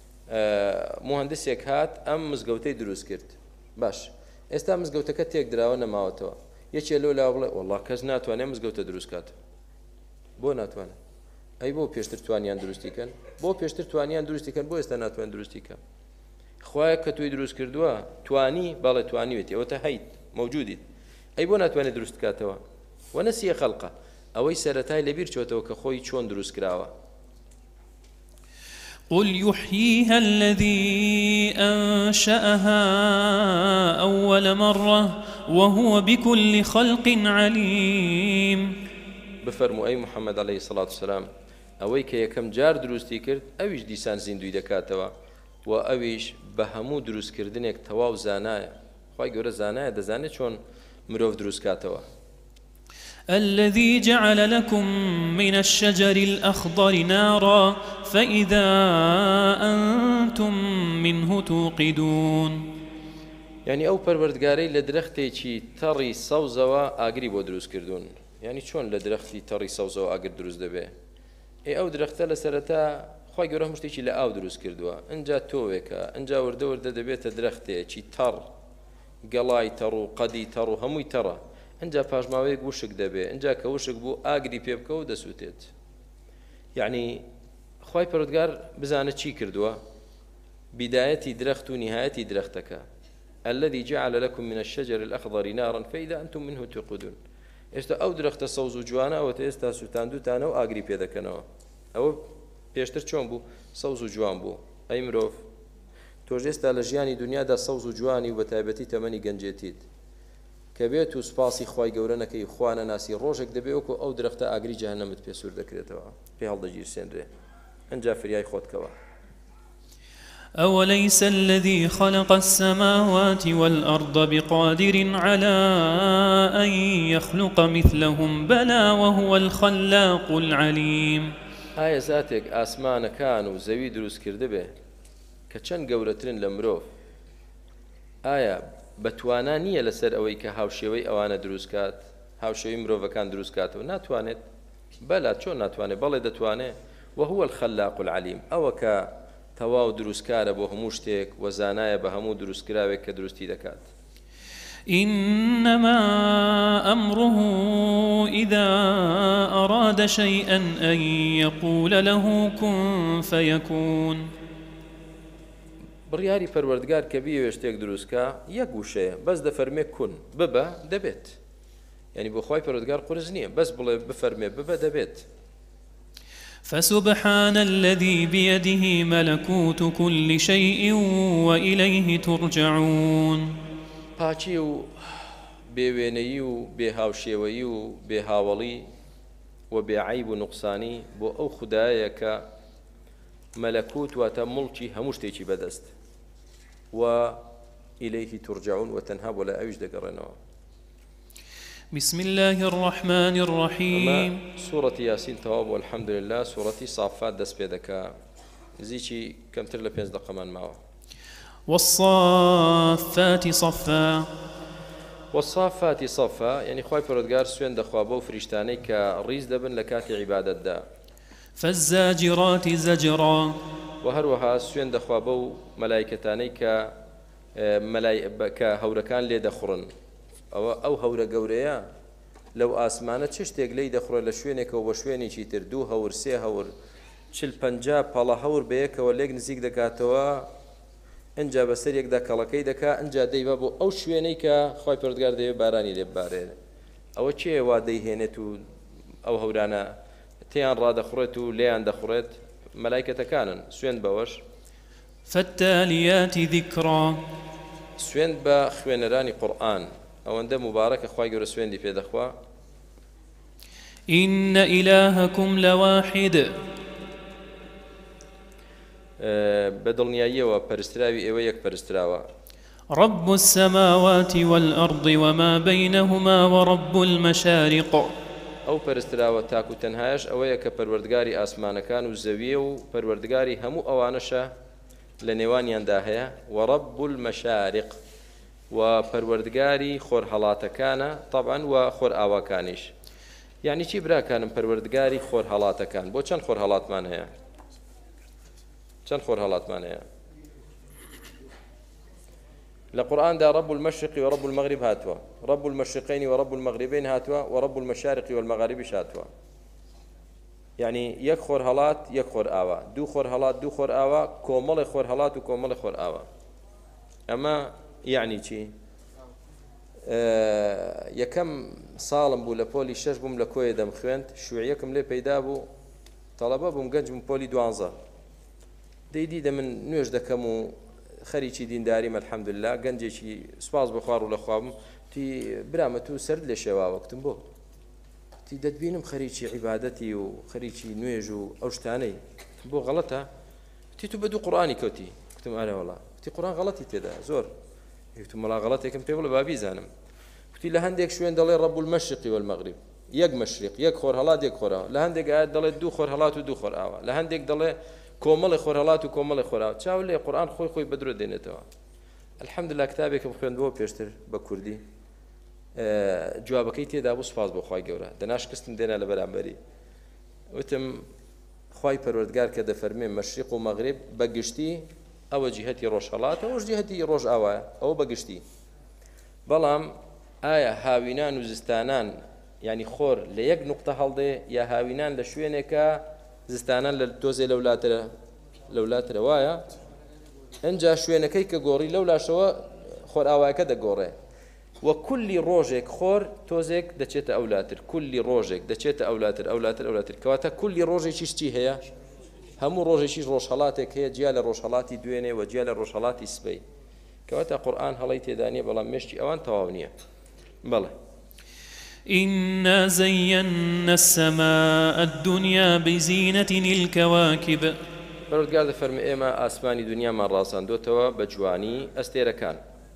مهندسێک هات ئەم مزگەوتەی دروست کرد باش ئێستا مزگەوتەکە تێک دراوە نەماوەتەوە یەکێ لەو لاوە بڵێ وەڵڵا کەس ناتوانێت مزگەوتە دروست کاتەوە بۆ ناتوانێت ئەی بۆ پێشتر توانیان دروستیکەن بۆ پێشتر توانیان دروستیکەن بۆ ئێستا ناتوانێت دروستیکە خوایە کە توی دروست کردووە توانی باڵێ توانیوێتی ئەوەتە هەیت مەوجودیت ئەی بۆ ناتوانێت دروست کاتەوە وەنەسیە خەڵقە ئەوەی سەرەتای لەبیر چۆتەوە کە خۆی چۆن دروست کراوە قل يحييها الذي أنشأها أول مرة وهو بكل خلق عليم بفرمو أي محمد عليه الصلاة والسلام أوي كي يكم جار دروستي كرد أويش ديسان زيندوي دكاتوا وأويش بهمو دروست كردنك تواو زانايا خواهي قورة زانايا دزاني چون مروف دروست كاتوا الذي جعل لكم من الشجر الأخضر نارا فإذا أنتم منه توقدون يعني أو پروردگاري لدرختي تري سوزوا آگري بو دروس كردون يعني چون لدرختي تري سوزوا آگر دروس دبه اي أو درخته لسرتا خواه گوره مشتيكي لآو دروس كردوا انجا تووكا انجا ورده ورده دبيت درختي چي تر قلاي ترو قدي ترو هموي ترى انجا پاژماوەیەک وشک دەبێ اینجا کە وشک بوو ئاگری پێ بکە و دەسووتێت یعنی خوای پەروەردگار بزانە چی کردووە بدایەتی درەخت و نهایەتی درەختەکە الذي جعل لكم من الشجر الأخضر نارا فإذا أنتم منه توقدون ئێستا ئەو درەختە سەوز و جوانە ئەوەتە ئێستا سووتاندوتانە و ئاگری پێ دەکەنەوە ئەوە پێشتر چۆن بوو سەوز و جوان بوو ئەی مرۆڤ تۆش ئێستا لە ژیانی دنیادا سەوز و جوانی و بەتایبەتی تەمەنی گەنجێتیت کە بێت و سپاسی خوای گەورە نەکەی خوانە ناسی ڕۆژێک دەبێ وەکو ئەو درەختە ئاگری جەهەنەمت پێ سوور دەکرێتەوە پێ هەڵدەگیرسێنرێ ئەنجا فریای خۆت کەوە أوليس الذي خلق السماوات والأرض بقادر على أن يخلق مثلهم بلى وهو الخلاق العليم ئایا زاتێک ئاسمانەکان و زەوی دروست کرده بێ کە چەند گەورەترن لە مرۆڤ ئایا بەتوانە نییە لەسەر ئەوەی کە هاوشێوەی ئەوانە دروستکات هاوشێوەی مرۆڤەکان دروستکاتەوە ناتوانێت بەلا چۆن ناتوانێت بەڵێ دەتوانێت وهو الخلاق العليم ئەوە کە تەواو دروستکارە بۆ هەموو شتێک وەزانایە بە هەموو دروستکراوێک کە دروستی دەکات إنما أمره إذا أراد شيئا أن يقول له كن فيكون بڕیاری پەروەردگار کە بیەوێ شتێک دروستکە یەک وشەیە بەس دەفەرمێ کون ببە دەبێت یعنی بۆ خوای پەروەردگار قورس نییە بەس بڵێ بفەرمێ ببە دەبێت فسبحان الذي بيده ملكوت كل شيء وإليه ترجعون پاچی و بێوێنەیی و بێهاوشێوەیی و بێهاوڵی و بێعیب و نوقسانی بۆ ئەو خودایە کە مەلەکوت واتە مڵکی هەموو شتێکی بەدەست و إليه ترجعون وتنها ولا أوج دقرنا. بسم الله الرحمن الرحيم. سورة ياسين تواب والحمد لله. سورة صافات دس بيدك زيشي كم ترلا بينز دقمان معه. والصافات صفا. والصافات صفا يعني خواي پروردگار سوين دخوابو فريشتاني كريز دبن لكات عبادت دا. فالزاجرات زجرا. وهروها سوين دخوابو ملائكتاني ك مەلای هەورەکان لێ دەخڕن ئەوە ئەو هەورە گەورەیە لەو ئاسمانە چ شتێک لێی دەخڕێت لە شوێنێکەوە بە شوێنێکی تر دوو هەور سێ هەور چل پەنجا پەڵە هەور بەیەکەوە لێک نزیک دەکاتەوە ئەنجا بەسەر یەکدا کەڵەکەی دەکا ئەنجا دەیبا بۆ ئەو شوێنەی کە خۆی پەروەردگار دەوێت بارانی لێ ببارێت ئەوە چێ وا دەیهێنێت و ئەو هەورانە تێیان ڕادەخڕێت و لێیان دەخڕێت مەلایکەتەکانن سوێن بەوەش. فالتاليات ذكرا. سوێن بە خوێنەرانی قورئان ئەوەندە مبارەکە خوای گەورە سوێندی پێدەخوا. إن إلهكم لواحد. بەدڵنیاییەوە پەرستراوی ئێوە یەک پەرستراوە. رب السماوات والأرض وما بينهما ورب المشارق. ئەو پەرستراوە تاکو تەنهایش ئەوەیە کە پەروەردگاری ئاسمانەکان و زەویە و پەروەردگاری هەموو ئەوانەشە لە نێوانیاندا هەیە. وەڕەب المەشارق و پەروەردگاری خۆر هەڵاتەکانە طبعاً و خۆر ئاواکانیش. یعنی چی براکانم پەروەردگاری خۆر هەڵاتەکان بۆ چەند خۆر هەڵاتمان هەیە؟ چەند خۆر هەڵاتمان هەیە؟ لە قورئاندا رب المشرق ورب المغرب هاتووە، رب المشرقين ورب المغربين هاتووە و رب المشارق والمغاربش هاتووە. يعني یەک خۆر هەڵات یەک خۆر ئاوا، دوو خۆر هەڵات دوو خۆر ئاوا، کۆمەڵی خۆر هەڵات و کۆمەڵی خۆر ئاوا. ئەمە یعنی چی؟ یەکەم ساڵم بوو لە پۆلی شەش بووم لە کۆیە دەم خوێند، شوێعیەکم لێ پەیدا بوو، تەڵەبە بووم گەنج بووم پۆلی دوانزە. دەیدی دە من نوێژ دەکەم و خەریکی دینداریم ئەلحەمدوللا گەنجێکی سوپاس بە خوار و لە خوابم تی برامە تو سرد لێ شێواوە وەکتم بۆ تی دەتبینم خەریکی عیبادەتی و خەریکی نوێژ و ئەو شتانەی بۆ غەڵەتە تی تو بە دوو قورئانی کەوتی وتم ئارە وەڵا وتی قورئان غەڵەتی تێدا زۆر وتم وەڵا غەڵەتێکم پێ بڵێ با بیزانم وتی لە هەندێک شوێن دەڵێ رب المشرق والمغرب یەک مەشرق یەک خۆر هەڵات یەک خۆر ئاوا لە هەندێک ئاەت دەڵێ دوو خۆر هەڵات و دوو خۆر ئاوا لە هەندێک دەڵێ کۆمەڵی خۆر هەڵات و کۆمەڵی خۆر ئاوا چاو لێ قورئان خۆی خۆی بەدرۆ دێنێتەوە. الحەمدوللا کتابێکم خوێندبووە پێشتر بە کوردی جوابەکەی تێدا بوو سوپاس بۆ خوای گەورە دەناشکستم دێنە لە بەرامبەری وتم خوای پەروەردگار کە دەفەرمێ مەشریق و مەغریب بەگشتی ئەوە جیهەتی ڕۆژهەڵاتە ئەوەش جیهەتی ڕۆژ ئاوایە ئەوە بەگشتی بەڵام ئایا هاوینان و زستانان یعنی خۆر لە یەک نوقتە هەڵدێ یا هاوینان لە شوێنێکە زستانان لە تۆزێ لەولاترە لەولاترە وایە ئەنجا شوێنەکەی کە گۆڕی لەو لاشەوە خۆر ئاوایەکە دەگۆڕێ و کولی ڕۆژێک خۆر تۆزێک دەچێتە ئەولاتر کولی ڕۆژێک دەچێتە ئەولاتر ئەولاتر ئەولاتر کەواتە کولی ڕۆژێکیش چی هەیە هەموو ڕۆژێکیش ڕۆژهەڵاتێک هەیە جیا لە ڕۆژهەڵاتی دوێنێ و جیا لە ڕۆژهەڵاتی سبەی کەواتە قورئان هەڵی تێدانیە بەڵام مێشتی ئەوان تەواو نییە. بەڵێ إنا زينا السماء الدنيا بزينة الكواكب. پەروەردگار دەفەرمێ ئێمە ئاسمانی دنیامان ڕازاندوتەوە بە جوانی ئەستێرەکان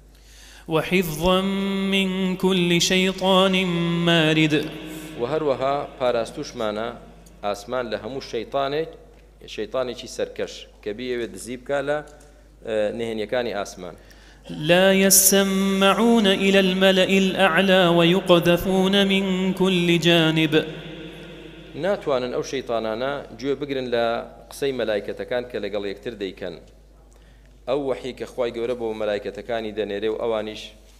وحفظا من كل شيطان مارد. وهروها پاراستوشمانە ئاسمان لە هەموو شەیطانێک شەیطانێکی سەرکەش کە بیەوێت دزی بکا لە نهێنیەکانی ئاسمان. لا يسمعون إلى الملأ الأعلى ويقذفون من كل جانب. ناتوانن ئەو شەیطانانە گوێ بگرن لە قسەی مەلایکەتەکان کە لەگەڵ یەکتر دەیکەن ئەو وحی کە خوای گەورە بۆ مەلایکەتەکانی دەنێرێ و ئەوانیش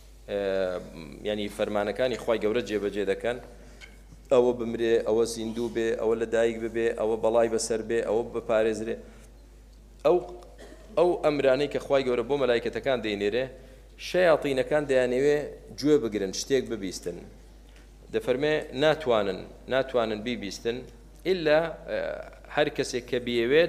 ینی فەرمانەکانی خوای گەورە جێبەجێ دەکەن ئەوە بمرێ ئەوە زیندوو بێ ئەوە لە دایک ببێ ئەوە بەڵای بەسەر بێ ئەوە بپارێزرێ ئەو ئەو ئەمرانەی کە خوای گەورە بۆ مەلایکەتەکان دەینێرێ شەیاطینەکان دەیانەوێ گوێ بگرن شتێک ببیستن دەفەرمێ ناتوانن ناتوانن بیبیستن ئللا هەر کەسێک کە بیەوێت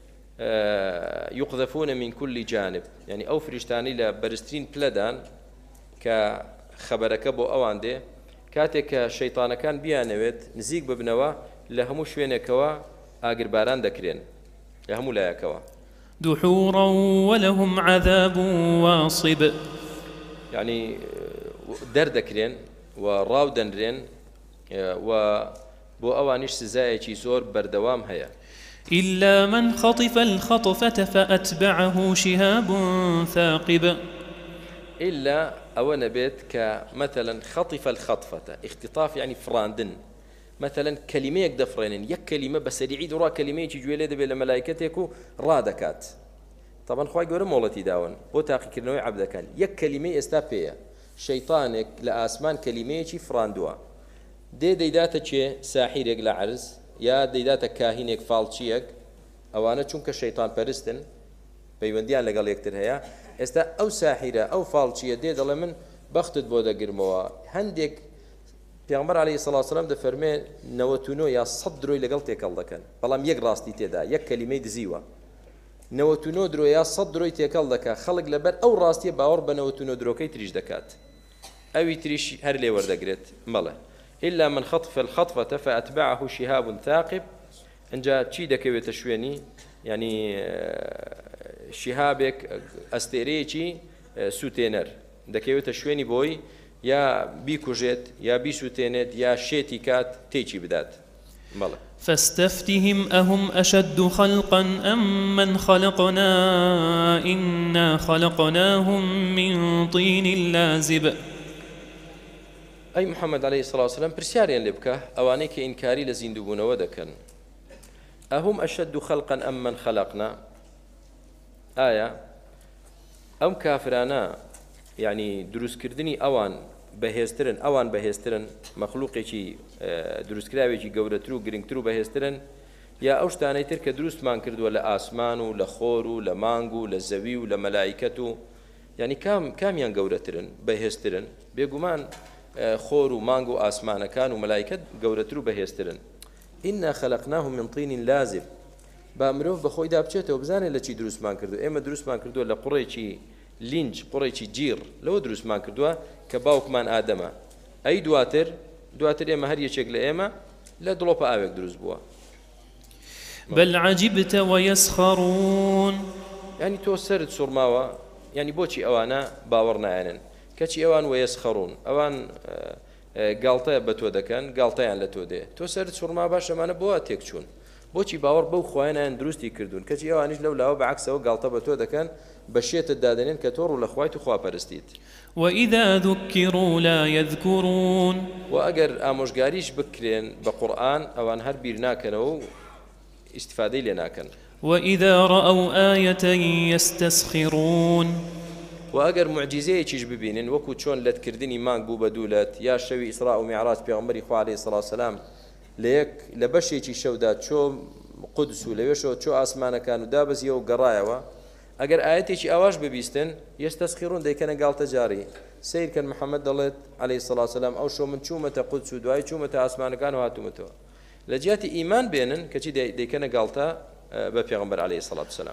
يقذفون من كل جانب يعني ئەو فریشتانی لە بەرزترین پلەدان کە خەبەرەکە بۆ ئەوان دێ کاتێک کە شەیطانەکان بیانەوێت نزیک ببنەوە لە هەموو شوێنێکەوە ئاگرباران دەکرێن يا هم لا يكوا دحورا ولهم عذاب واصب يعني دردكرين وراودنرين و بو أوانيش سزايا زور بردوام هيا إلا من خطف الخطفة فأتبعه شهاب ثاقب إلا أو نبيت كمثلا خطف الخطفة اختطاف يعني فراندن مثلا كلمة يقدفرين يك كلمة بس يعيد ورا كلمة يجي ليدا بين ملائكتك رادكات طبعا خواي قول مولتي داون بو تاقي كرنوي عبد كان يك كلمة استابية شيطانك لآسمان كلمة فراندوا دي ديداتا چه ساحيرك لعرز يا ديداتا كاهينك فالچيك أوانا چونك شيطان پرستن بيونديان لقال يكتر هيا استا أو ساحيرة أو فالچية دي دل من بختت بودا قرموا هندك پیغمبر عليه الصلاة والسلام ده فرمي نوتونو يا صدرو لقال تيكال دكان بلام يك راستي تيدا يك كلمة دزيوة نوتونو درو يا صدرو تيكال دكا خلق لبر أو راستي باور بنوتونو درو كي تريش دكات أو يتريش هر لي وردقرت ملا إلا من خطف الخطفة فأتبعه شهاب ثاقب إن جاء تشي دكوي تشويني يعني شهابك أستيريتي سوتينر دكوي تشويني بوي يا بيكوجيت يا بيسوتينت يا شيتيكات تيجي بدات ملا فاستفتهم أهم أشد خلقا أم من خلقنا إنا خلقناهم من طين لازب أي محمد عليه الصلاة والسلام برسياريا لبكة أوانيك إنكاري لزيندوبون ودكن أهم أشد خلقا أم من خلقنا آية أم كافرانا يعني دروس كردني أوان بهسترن أوان بهسترن مخلوقي شيء دروس كراوي شيء جورترو جرينترو بهسترن يا أوشتاني ترك دروس مان كرد ولا آسمان ولا خور ولا مانجو ولا زوي ولا ملائكته يعني كام كام ين جورترن بهسترن بيجومان خور ومانجو آسمان كانوا ملائكة جورترو بهسترن إنا خلقناهم من طين لازب بأمروف بخوي دابشته وبزاني لشي دروس مان كردو إما دروس مان كردو ولا قريشي لينج قريشي جير لو دروس مان كردوها كباوك مان آدمه أي دواتر دواتر إما هر يشكل إما لا دلوب آوك دروس بوا بل عجبت ويسخرون يعني تو سرد سرماوة يعني بوشي أوانا باورنا عنن كشي أوان ويسخرون أوان قالطة بتودا كان قالطة عن لتودا تو سرد سرما باش ما أنا بوا تكشون بوشي باور بو خوانا عن دروستي كردون كشي أوانيش لو لا بعكس أو قالطة بتودا كان بشيت الدادنين كتور ولا خوات وخوا برستيت وإذا ذكروا لا يذكرون وأجر أمشجاريش بكرين بقرآن أو عن هربيرنا كانوا استفادة لنا كان وإذا رأوا آية يستسخرون وأجر معجزة يجيش ببينن وكو شون لتكردني مان بو بدولت يا شوي إسراء ومعراج بيغمبري خو عليه الصلاة والسلام ليك لبش يجي شودات شو قدس وليشو شو أسمانه كانوا دابز يو قرايوا أجر آياتي أواش ببيستن يستسخرون ده كان قال تجاري سير كان محمد الله عليه الصلاة والسلام أو شو من شو متى قدس ودواي شو متى أسمانه كانوا هاتوا متى لجياتي إيمان بينن كشي ده, ده كان قالتا ببيغمبر عليه الصلاة والسلام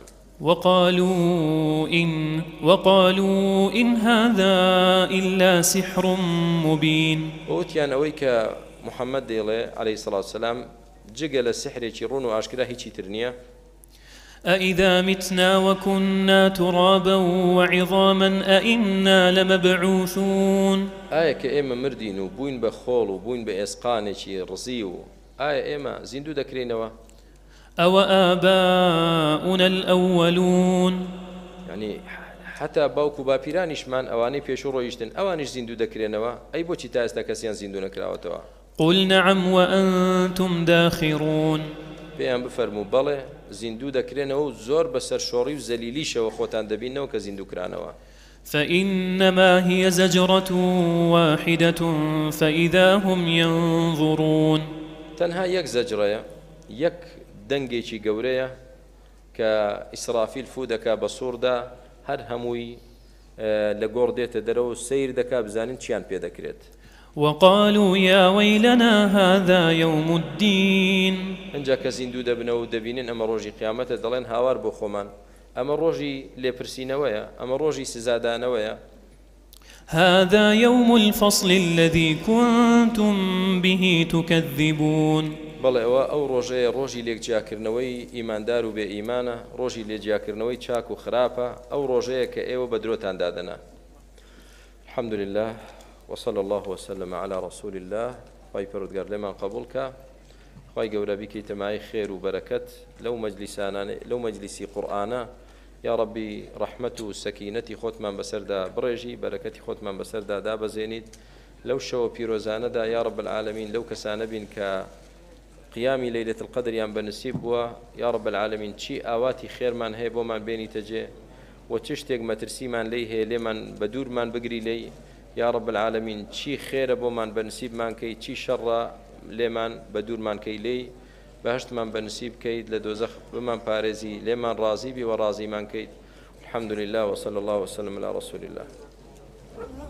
وقالوا إن وقالوا إن هذا إلا سحر مبين وتيان أويك محمد عليه الصلاة والسلام جقل السحر يشيرون وأشكره هيك ترنيا أإذا متنا وكنا ترابا وعظاما أإنا لمبعوثون آية كإما مردين وبوين بخول وبوين بإسقان شي رصيو آية إما زندو دكرينوا أو آباؤنا الأولون يعني حتى باوكو بابيرانيش من أواني بيشورو يشتن أوانيش زندو دكرينوا أي بوشي تاستا كسيان زندو نكراوتوا قل نعم وأنتم داخرون بيان بفرمو بله زندو دكرينوا زور بسر شوري وزليليش وخوتان دبينوا كزندو كرانوا فإنما هي زجرة واحدة فإذا هم ينظرون تنها يك زجرة يك دنگێکی گەورەیە کە ئیسرافیل فو دەکا بە سووردا هەر هەمووی لە گۆڕ دێتە دەرەوە سیر دەکا بزانین چیان پێ دەکرێت وقالوا يا ويلنا هذا يوم الدين ئەنجا کە زیندوو دەبنەوە و دەبینن ئەمە ڕۆژی قیامەتە دەڵێن هاوار بۆ خۆمان ئەمە ڕۆژی لێپرسینەوەیە ئەمە ڕۆژی سزادانەوەیە هذا يوم الفصل الذي كنتم به تكذبون بەڵێ ئەوە ئەو ڕۆژەیە ڕۆژی لێکجیاکردنەوەی ئیماندار و بێ ئیمانە ڕۆژی لێکجیاکردنەوەی چاک و خراپە ئەو ڕۆژەیە کە ئێوە بە درۆتان دادەنا الحمد لله وصلى الله وسلم على رسول الله خی پەروەردگار لێمان قبولکە خی گەورە بیکەی تەمای خێر و بەرەکەت لەو مەجلیسانانە لەو مەجلیسی قورئانە یا ربی ڕەحمەت و سەکینەتی خۆتمان بەسەردا بڕێژی بەرەکەتی خۆتمان بەسەردا دابەزێنیت لەو شەوە پیرۆزانەدا یا رب العالمین لەو کەسانە بین کە قیامی لەیلەت القەدریان بەنسیب بووە یا رب العالمین چی ئاواتی خێرمان هەیە بۆمان بێنیتە جێ و چ شتێک مەترسیمان لێی هەیە لێمان بە دوورمان بگری لێی یا رب العالمین چی خێرە بۆمان بەنسیبمان کەی چی شەڕە لێمان بە دوورمان کەی لێی بەهشتمان بەنسیب کەیت لە دۆزەخ بمان پارێزی لێمان ڕازی بی و ڕازیمان کەیت الحمد لله وصلى الله وسلم على رسول الله